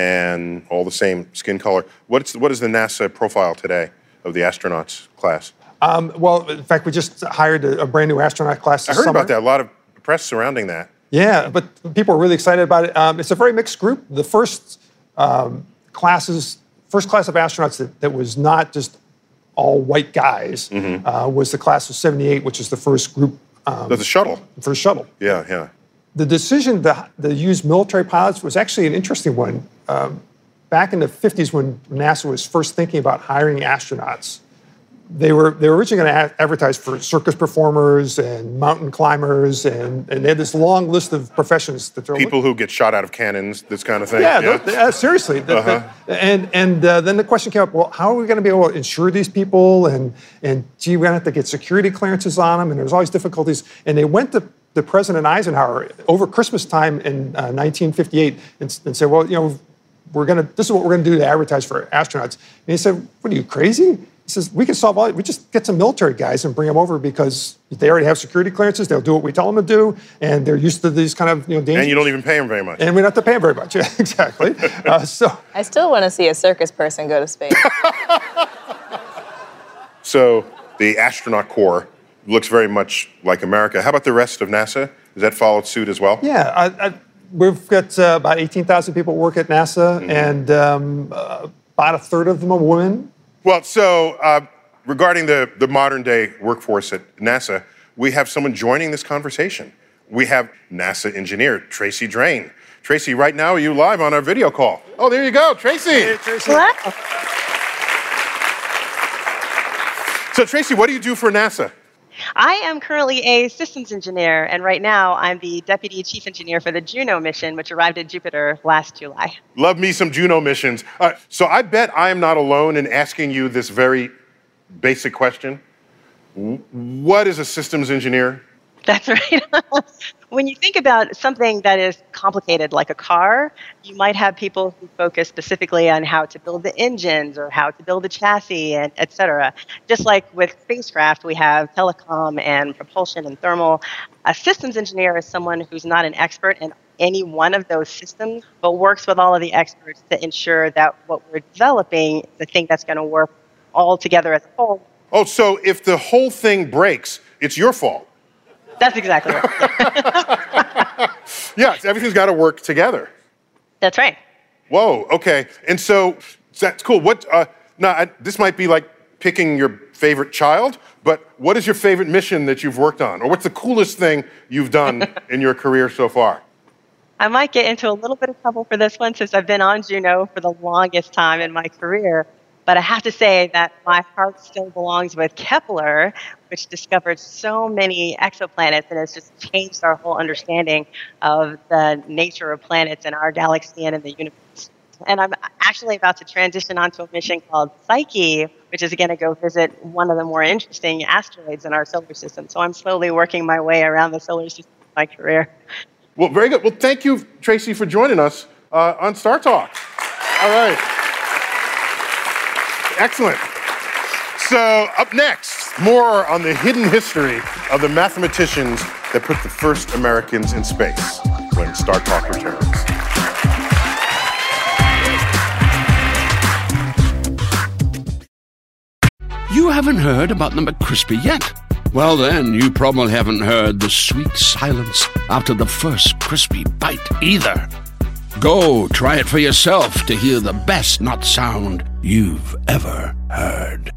and all the same skin color. What's what is the NASA profile today of the astronauts class? Um, well, in fact, we just hired a, a brand new astronaut class this I heard summer. about that. A lot of press surrounding that. Yeah, but people are really excited about it. Um, it's a very mixed group. The first um, classes, first class of astronauts that, that was not just all white guys mm-hmm. uh, was the class of seventy-eight, which is the first group. Um, the shuttle. First shuttle. Yeah, yeah. The decision to, to use military pilots was actually an interesting one. Um, back in the fifties, when NASA was first thinking about hiring astronauts, They were they were originally going to advertise for circus performers and mountain climbers, and, and they had this long list of professions that they're people who get shot out of cannons, this kind of thing. Yeah, yeah. Those, uh, seriously. The, uh-huh. the, and and uh, then the question came up: well, how are we going to be able to insure these people? And and gee, we're going to have to get security clearances on them, and there's all these difficulties. And they went to the President Eisenhower over Christmas time in uh, nineteen fifty-eight and, and said, well, you know, we're going to this is what we're going to do to advertise for astronauts. And he said, what are you, crazy? He says, we can solve all, we just get some military guys and bring them over because they already have security clearances. They'll do what we tell them to do. And they're used to these kind of, you know, dangers. And you don't even pay them very much. And we don't have to pay them very much. Exactly. Uh, so I still want to see a circus person go to space. So the astronaut corps looks very much like America. How about the rest of NASA? Has that followed suit as well? Yeah. I, I, we've got uh, about eighteen thousand people work at NASA, mm-hmm. and um, uh, about a third of them are women. Well, so uh, regarding the, the modern day workforce at NASA, we have someone joining this conversation. We have NASA engineer Tracy Drain. Tracy, right now, are you live on our video call? Oh, there you go, Tracy. Hey, Tracy. Hello. So, Tracy, what do you do for NASA? I am currently a systems engineer, and right now I'm the deputy chief engineer for the Juno mission, which arrived at Jupiter last July. Love me some Juno missions. Uh, so I bet I am not alone in asking you this very basic question. What is a systems engineer? That's right. When you think about something that is complicated like a car, you might have people who focus specifically on how to build the engines or how to build the chassis, and et cetera. Just like with spacecraft, we have telecom and propulsion and thermal. A systems engineer is someone who's not an expert in any one of those systems, but works with all of the experts to ensure that what we're developing is the thing that's going to work all together as a whole. Oh, so if the whole thing breaks, it's your fault. That's exactly right. Yeah, everything's got to work together. That's right. Whoa, okay. And so that's cool. What? Uh, now, I, this might be like picking your favorite child, but what is your favorite mission that you've worked on? Or what's the coolest thing you've done in your career so far? I might get into a little bit of trouble for this one since I've been on Juno for the longest time in my career. But I have to say that my heart still belongs with Kepler, which discovered so many exoplanets and has just changed our whole understanding of the nature of planets in our galaxy and in the universe. And I'm actually about to transition onto a mission called Psyche, which is going to go visit one of the more interesting asteroids in our solar system. So I'm slowly working my way around the solar system in my career. Well, very good. Well, thank you, Tracy, for joining us uh, on Star Talk. All right. Excellent. So up next, more on the hidden history of the mathematicians that put the first Americans in space when Star Talk returns. You haven't heard about the McCrispy yet? Well, then, you probably haven't heard the sweet silence after the first crispy bite either. Go try it for yourself to hear the best nut sound you've ever heard.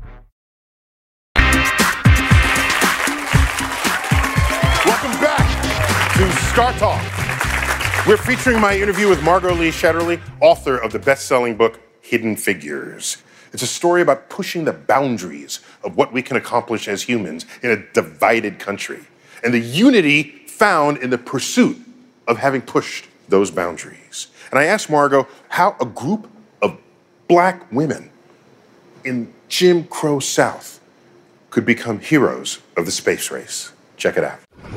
Welcome back to Star Talk. We're featuring my interview with Margot Lee Shetterly, author of the best-selling book, Hidden Figures. It's a story about pushing the boundaries of what we can accomplish as humans in a divided country, and the unity found in the pursuit of having pushed those boundaries. And I asked Margot how a group of black women in Jim Crow South could become heroes of the space race. Check it out.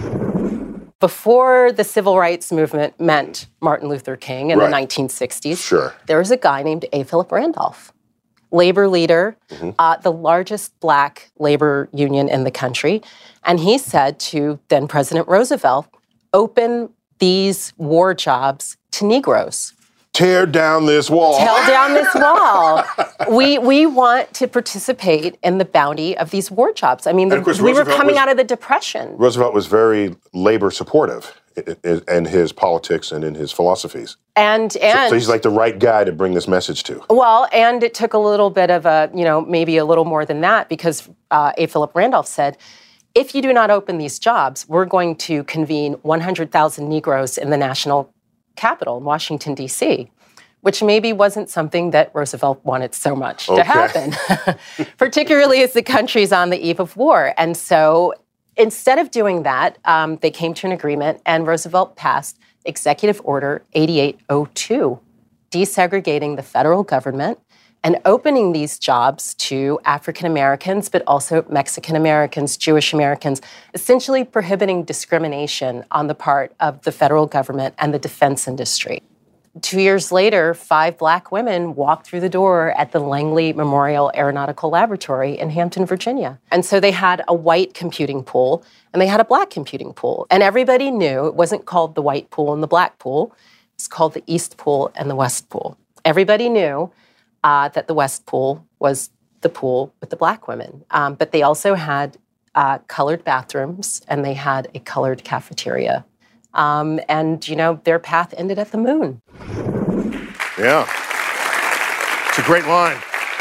Before the civil rights movement meant Martin Luther King in Right. the nineteen sixties, Sure. there was a guy named A. Philip Randolph, labor leader, Mm-hmm. uh, the largest black labor union in the country. And he said to then President Roosevelt, open these war jobs to Negroes. Tear down this wall. Tear down this wall. We we want to participate in the bounty of these war jobs. I mean, the, And of course, we were Roosevelt coming was- out of the Depression. Roosevelt was very labor supportive in his politics and in his philosophies. And and So he's like the right guy to bring this message to. Well, and it took a little bit of a, you know, maybe a little more than that, because uh, A. Philip Randolph said, if you do not open these jobs, we're going to convene one hundred thousand Negroes in the national capital in Washington, D C, which maybe wasn't something that Roosevelt wanted so much Okay. to happen, particularly as the country's on the eve of war. And so instead of doing that, um, they came to an agreement, and Roosevelt passed Executive Order eighty-eight oh two, desegregating the federal government and opening these jobs to African Americans, but also Mexican Americans, Jewish Americans, essentially prohibiting discrimination on the part of the federal government and the defense industry. Two years later, five black women walked through the door at the Langley Memorial Aeronautical Laboratory in Hampton, Virginia. And so they had a white computing pool and they had a black computing pool. And everybody knew it wasn't called the white pool and the black pool. It's called the East Pool and the West Pool. Everybody knew uh, that the West Pool was the pool with the black women. Um, but they also had uh, colored bathrooms and they had a colored cafeteria. Um, and, you know, their path ended at the moon. Yeah. It's a great line.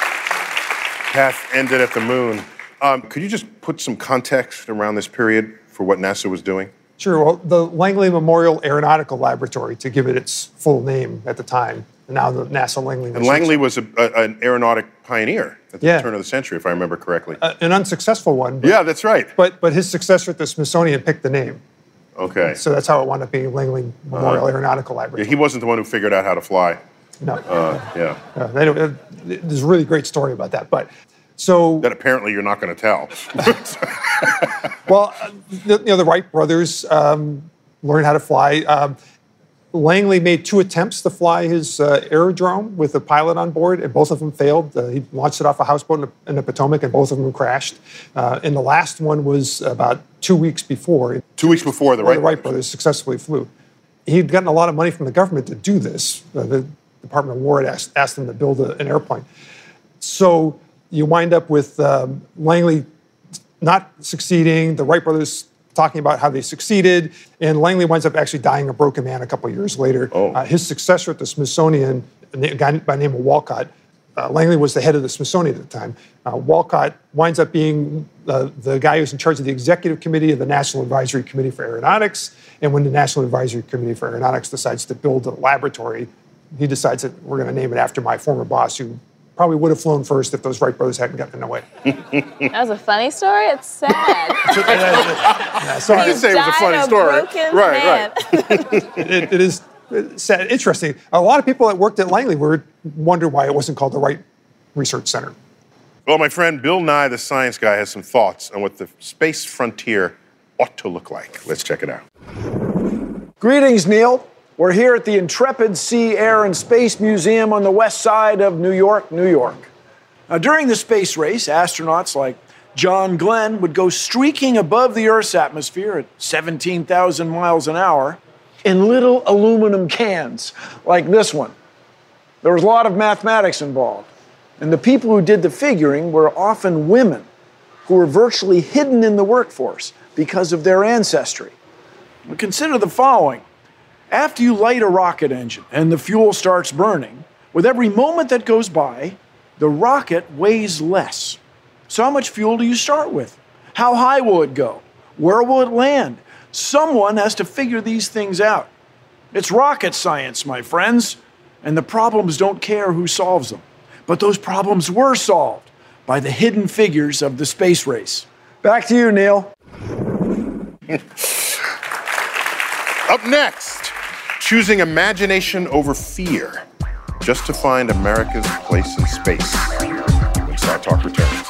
Path ended at the moon. Um, could you just put some context around this period for what NASA was doing? Sure. Well, the Langley Memorial Aeronautical Laboratory, to give it its full name at the time, and now the NASA Langley. And Langley was a, a, an aeronautic pioneer at the Yeah. turn of the century, if I remember correctly. Uh, an unsuccessful one. But, yeah, that's right. But but his successor at the Smithsonian picked the name. Okay. So that's how it wound up being Langley Memorial Uh-huh. Aeronautical Yeah, Laboratory. he wasn't the one who figured out how to fly. No. Uh, yeah. Uh, they don't- uh, there's a really great story about that. But so That apparently you're not going to tell. Well, uh, the, you know, the Wright brothers um, learned how to fly. Um, Langley made two attempts to fly his uh, aerodrome with a pilot on board, and both of them failed. Uh, he launched it off a houseboat in the, in the Potomac, and both of them crashed. Uh, and the last one was about two weeks before. Two weeks before the where Wright the Wright brothers successfully flew. He'd gotten a lot of money from the government to do this. Uh, the Department of War had asked, asked him to build a, an airplane. So you wind up with um, Langley not succeeding, the Wright brothers talking about how they succeeded, and Langley winds up actually dying a broken man a couple of years later. Oh. Uh, his successor at the Smithsonian, a guy by the name of Walcott, uh, Langley was the head of the Smithsonian at the time. Uh, Walcott winds up being uh, the guy who's in charge of the executive committee of the National Advisory Committee for Aeronautics. And when the National Advisory Committee for Aeronautics decides to build a laboratory, he decides that we're going to name it after my former boss, who probably would have flown first if those Wright brothers hadn't gotten in the way. That was a funny story. It's sad. Yeah, so you can say it was a funny a story. broken Right, man. right. it, it is sad, interesting. A lot of people that worked at Langley were wonder why it wasn't called the Wright Research Center. Well, my friend Bill Nye, the science guy, has some thoughts on what the space frontier ought to look like. Let's check it out. Greetings, Neil. We're here at the Intrepid Sea, Air, and Space Museum on the west side of New York, New York. Now, during the space race, astronauts like John Glenn would go streaking above the Earth's atmosphere at seventeen thousand miles an hour in little aluminum cans like this one. There was a lot of mathematics involved, and the people who did the figuring were often women who were virtually hidden in the workforce because of their ancestry. But consider the following. After you light a rocket engine and the fuel starts burning, with every moment that goes by, the rocket weighs less. So how much fuel do you start with? How high will it go? Where will it land? Someone has to figure these things out. It's rocket science, my friends, and the problems don't care who solves them. But those problems were solved by the hidden figures of the space race. Back to you, Neil. Up next, choosing imagination over fear, just to find America's place in space. When Star Talk returns.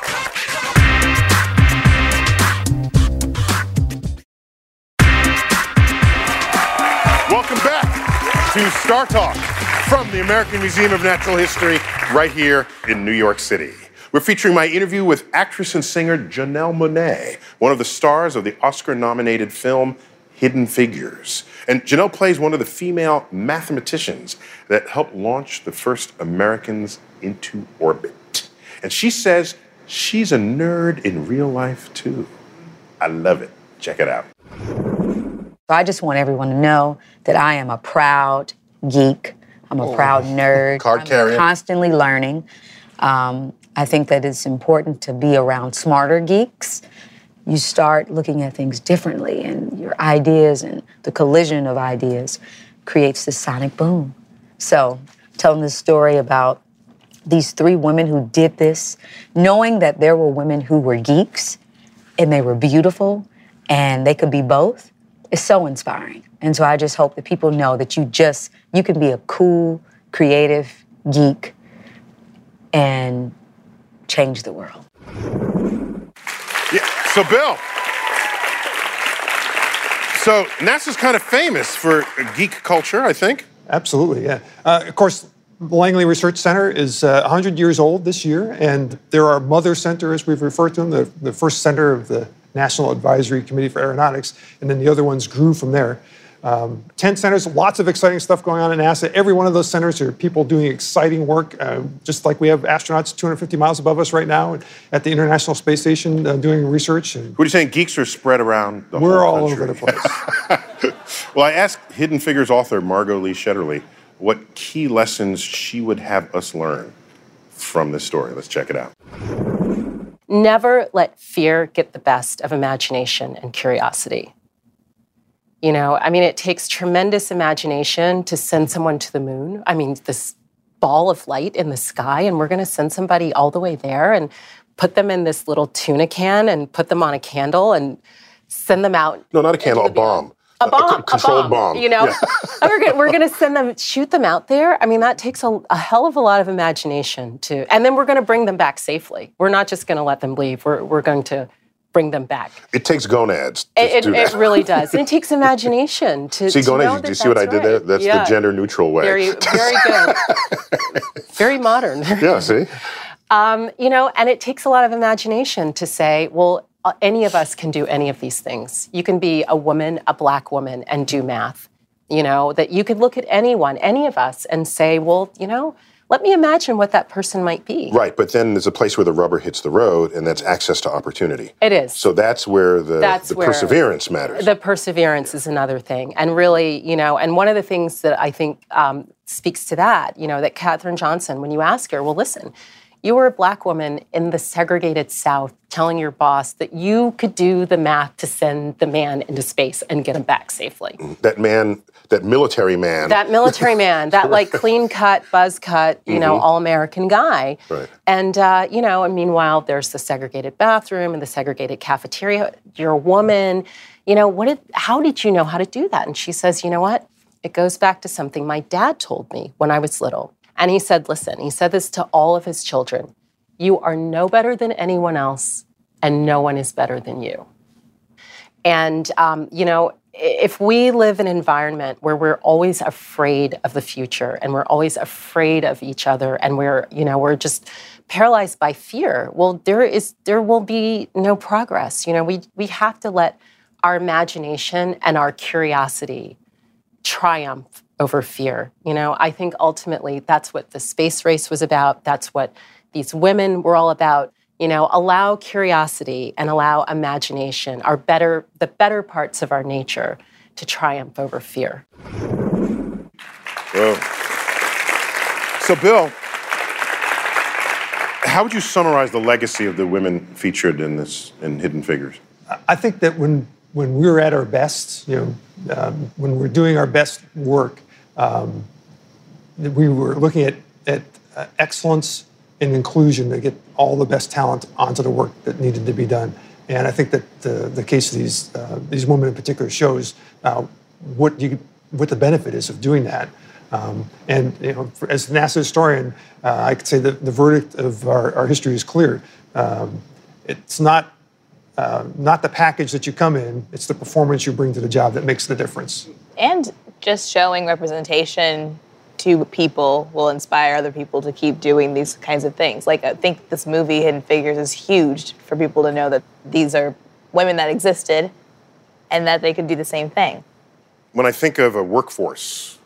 Welcome back to Star Talk from the American Museum of Natural History, right here in New York City. We're featuring my interview with actress and singer Janelle Monáe, one of the stars of the Oscar-nominated film Hidden Figures. And Janelle plays one of the female mathematicians that helped launch the first Americans into orbit. And she says she's a nerd in real life, too. I love it. Check it out. I just want everyone to know that I am a proud geek. I'm a oh, proud nerd. Card I'm carrier. Constantly learning. Um, I think that it's important to be around smarter geeks. You start looking at things differently, and your ideas and the collision of ideas creates this sonic boom. So, telling this story about these three women who did this, knowing that there were women who were geeks, and they were beautiful, and they could be both, is so inspiring. And so I just hope that people know that you just, you can be a cool, creative geek and change the world. Yeah. So, Bill, so NASA's kind of famous for geek culture, I think. Absolutely, yeah. Uh, of course, the Langley Research Center is uh, one hundred years old this year, and there are mother centers, as we've referred to them, the, the first center of the National Advisory Committee for Aeronautics, and then the other ones grew from there. Um, ten centers, lots of exciting stuff going on at NASA. Every one of those centers are people doing exciting work, uh, just like we have astronauts two hundred fifty miles above us right now at the International Space Station uh, doing research. And what are you saying? Geeks are spread around the we're whole all country. over the place. Well, I asked Hidden Figures author Margot Lee Shetterly what key lessons she would have us learn from this story. Let's check it out. Never let fear get the best of imagination and curiosity. You know, I mean, it takes tremendous imagination to send someone to the moon. I mean, this ball of light in the sky, and we're going to send somebody all the way there and put them in this little tuna can and put them on a candle and send them out. No, not a candle, a bomb. A bomb, a controlled a bomb, bomb. You know, yeah. we're going we're going to send them, shoot them out there. I mean, that takes a, a hell of a lot of imagination to, and then we're going to bring them back safely. We're not just going to let them leave. We're we're going to bring them back. It takes gonads to it, do it, that. It really does. And it takes imagination to see to gonads. know Do that you see what I did right. there? That's yeah. the gender-neutral way. Very, very good. Very modern. Yeah. See. Um, you know, and it takes a lot of imagination to say, well, uh, any of us can do any of these things. You can be a woman, a black woman, and do math. You know, that you could look at anyone, any of us, and say, well, you know, let me imagine what that person might be. Right, but then there's a place where the rubber hits the road, and that's access to opportunity. It is. So that's where the, That's the where perseverance matters. The perseverance is another thing. And really, you know, and one of the things that I think um, speaks to that, you know, that Katherine Johnson, when you ask her, well, listen, you were a black woman in the segregated South telling your boss that you could do the math to send the man into space and get him back safely. That man, that military man. That military man, that like clean-cut, buzz-cut, you know, Mhm. all-American guy. Right. And, uh, you know, and meanwhile, there's the segregated bathroom and the segregated cafeteria. You're a woman. You know, what did? how did you know how to do that? And she says, you know what? It goes back to something my dad told me when I was little. And he said, listen, he said this to all of his children. You are no better than anyone else, and no one is better than you. And, um, you know, if we live in an environment where we're always afraid of the future and we're always afraid of each other and we're, you know, we're just paralyzed by fear, well, there is, there will be no progress. You know, we, we have to let our imagination and our curiosity triumph over fear. You know, I think ultimately that's what the space race was about. That's what these women were all about. You know, allow curiosity and allow imagination, our better, the better parts of our nature, to triumph over fear. Whoa. So, Bill, how would you summarize the legacy of the women featured in this in Hidden Figures? I think that when when we're at our best, you know, um, when we're doing our best work, um, that we were looking at at uh, excellence and inclusion to get all the best talent onto the work that needed to be done. And I think that the, the case of these uh, these women in particular shows uh, what you what the benefit is of doing that. Um, and you know, for, as a NASA historian, uh, I could say that the verdict of our, our history is clear. Um, it's not uh, not the package that you come in; it's the performance you bring to the job that makes the difference. And just showing representation to people will inspire other people to keep doing these kinds of things. Like, I think this movie, Hidden Figures, is huge for people to know that these are women that existed and that they could do the same thing. When I think of a workforce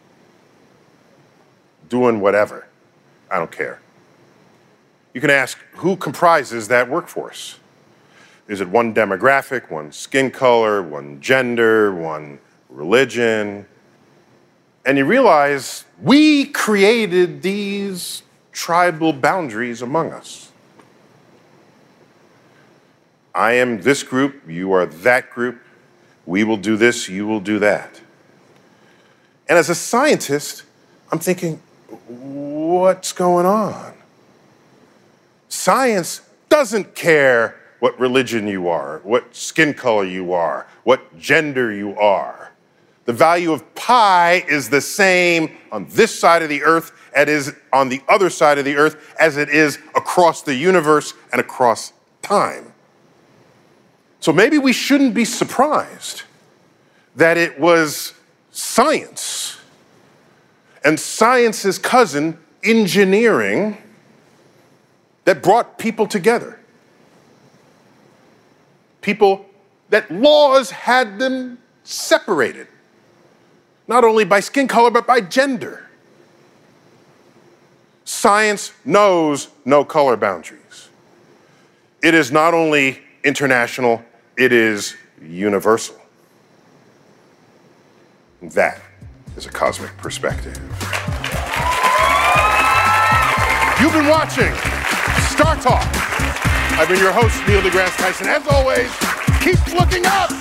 doing whatever, I don't care. You can ask, who comprises that workforce? Is it one demographic, one skin color, one gender, one religion? And you realize we created these tribal boundaries among us. I am this group, you are that group. We will do this, you will do that. And as a scientist, I'm thinking, what's going on? Science doesn't care what religion you are, what skin color you are, what gender you are. The value of pi is the same on this side of the earth as it is on the other side of the earth as it is across the universe and across time. So maybe we shouldn't be surprised that it was science and science's cousin, engineering, that brought people together. People that laws had them separated, not only by skin color, but by gender. Science knows no color boundaries. It is not only international, it is universal. That is a cosmic perspective. You've been watching Star Talk. I've been your host, Neil deGrasse Tyson. As always, keep looking up.